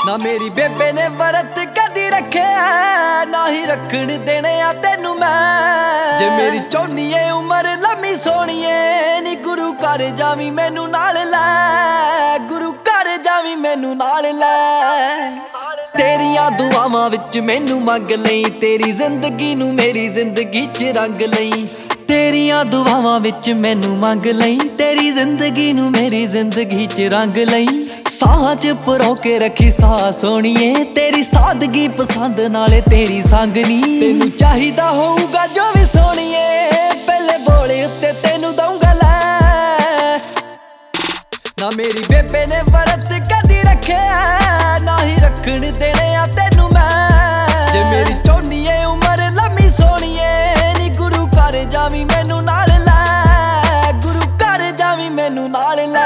ना मेरी बेबे ने वरत कदी रखे ना ही रखण देने आ तेनू मैं। जे मेरी चौनीए उम्र लम्मी सोहणीए नी गुरु घर जावी मैनू नाल लै, गुरु घर जावी मैनू नाल लै। तेरियां दुआवां विच मैनू मंग लई, तेरी जिंदगी नू मेरी जिंदगी च रंग लई। तेरियां दुआवां विच मैनू मंग लई, तेरी जिंदगी नू मेरी जिंदगी च रंग लई। साह च परो के रखी साह सोहणीए, तेरी सादगी पसंद नाले तेरी संगनी। तेनू चाहिदा होऊगा जो भी सोहणीए, पहले बोले उत्ते तेनू दूंगा लै। ना मेरी बेबे ने वरत कदी रखे ना ही रखण देने आ तेनू मैं। जे मेरी चौनीए उम्र लम्मी सोहणीए नी गुरु घर जावी मैनू नाल लै, गुरु घर जावी मैनू नाल लै।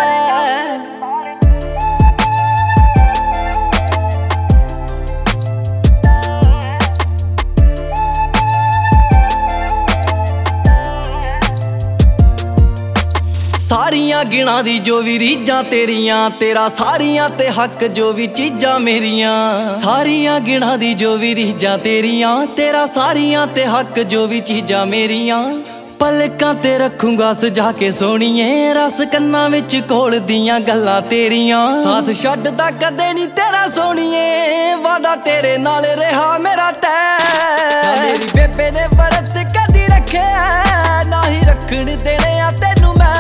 सारियां गिणा दी जो भी रीझां तेरियां, तेरा सारियां ते हक जो भी चीजां मेरियां। सारियां गिणा दी जो भी रीझां तेरियां, तेरा सारियां ते हक जो भी चीजां मेरियां। पलकां ते रखूंगा सजा के सोहणीए, रस कन्नां विच कोल दियां गल्लां तेरियां। साथ छड्डदा कदे नी तेरा सोहणीए, वादा तेरे नाल रहा मेरा तैऽ। मेरी बेबे ने वरत कदी रखे ना ही रखण देने आ तेनू मैं।